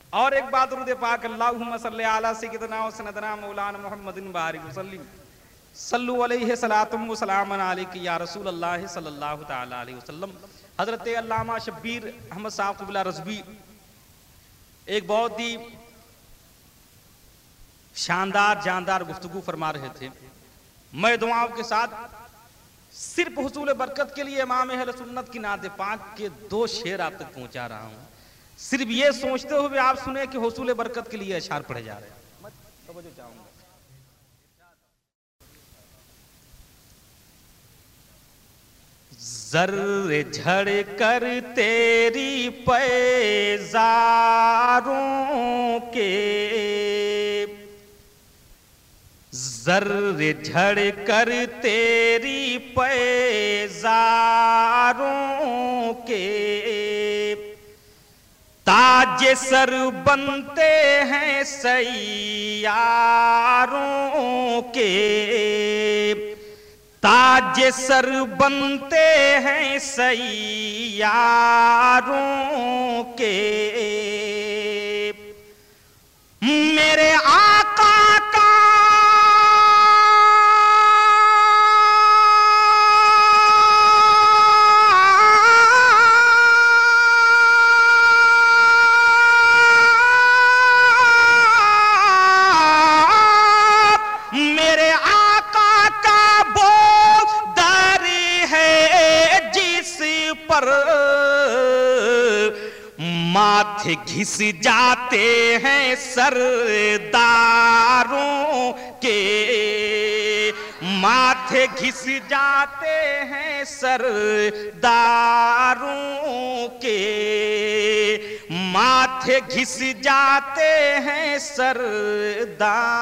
اور ایک بات درود پاک اللہم صلی علی سیدنا و سندنا مولانا محمد بارک وسلم صلو علیہ صلاۃ و سلام علیک یا رسول اللہ صلی اللہ تعالی علیہ وسلم۔ حضرت علامہ شبیر احمد صاحب قبلہ رضوی ایک بہت ہی شاندار جاندار گفتگو فرما رہے تھے۔ میں دعاؤں کے ساتھ صرف حصول برکت کے لیے امام اہل سنت کی نعت پاک کے 2 شعر آپ تک پہنچا رہا ہوں، صرف یہ سوچتے ہوئے آپ سنیں کہ حصول برکت کے لیے اشعار پڑھے جا رہے ہیں۔ توجہ چاہوں گا۔ ذرے جھڑ کر تیری پیزاروں کے، ذرے جھڑ کر تیری پیزاروں کے، تاج سر بنتے ہیں سیاروں کے، تاج سر بنتے ہیں سیاروں کے، میرے آقا کا ماتھے گھس جاتے ہیں سرداروں کے، ماتھے گھس جاتے ہیں سرداروں کے، ماتھے گھس جاتے ہیں سرداروں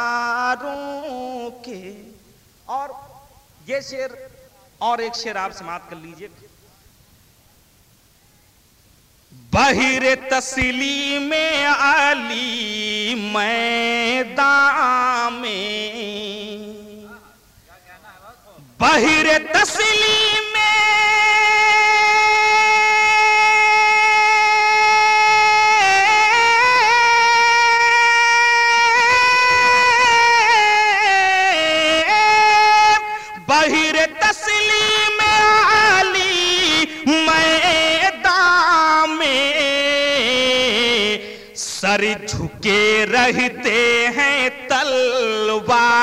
کے۔ اور یہ شعر اور ایک شعر آپ سماعت کر لیجئے۔ بحر تسلیم علی میدان میں، بحر تسلیم بحر تسلیم علی میدان میں، سر جھکے رہتے ہیں تلواروں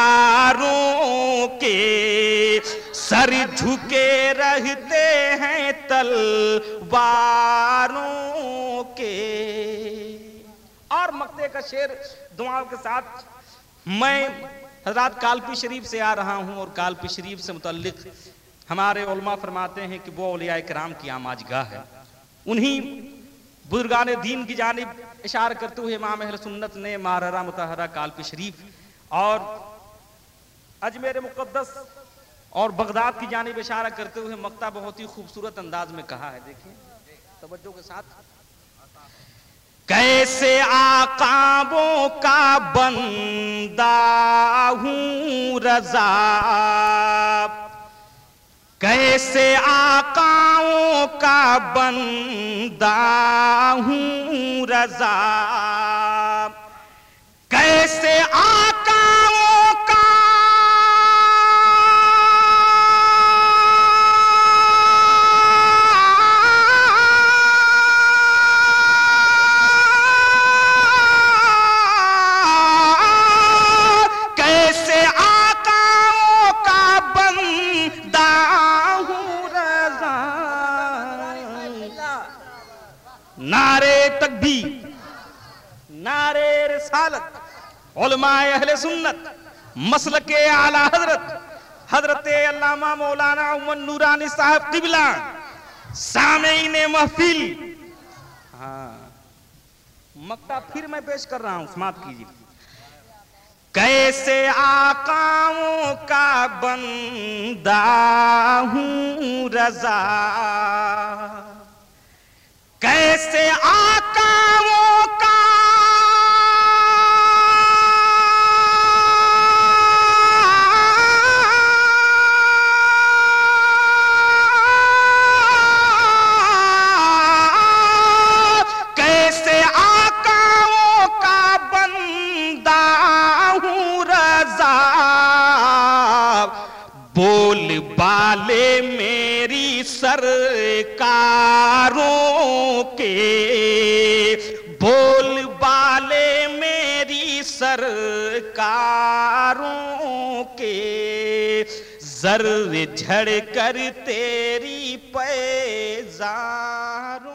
کے، سر جھکے رہتے ہیں تلواروں کے۔ اور مقطع کا شعر دعاؤں کے ساتھ میں حضرات کالپی شریف سے آ رہا ہوں، اور کالپی شریف سے متعلق ہمارے علماء فرماتے ہیں کہ وہ اولیاء کرام کی آماج گاہ ہے۔ انہی بزرگان دین کی جانب اشارہ کرتے ہوئے امام اہل سنت نے ماررہ مطہرہ کالپی شریف اور اجمیر مقدس اور بغداد کی جانب اشارہ کرتے ہوئے مقطع بہت ہی خوبصورت انداز میں کہا ہے۔ دیکھیں توجہ کے ساتھ۔ کیسے آقاؤں کا بندہ ہوں رضا، کیسے آقاؤں کا بندہ ہوں رضا، کیسے آقاؤں کا نعرے تکبیر، نعرے رسالت، علماء اہل سنت، مسلک اعلی حضرت حضرت علامہ مولانا عمر نورانی صاحب قبلہ، سامعین محفل۔ مقطع پھر میں پیش کر رہا ہوں، سماعت کیجیے۔ کیسے آقاؤں کا بندہ ہوں رضا، کیسے آقاؤں کا کیسے آقاؤں بول بالے میری سرکاروں کے، بول بالے میری سرکاروں کے، زر جھڑ کر تیری پیزاروں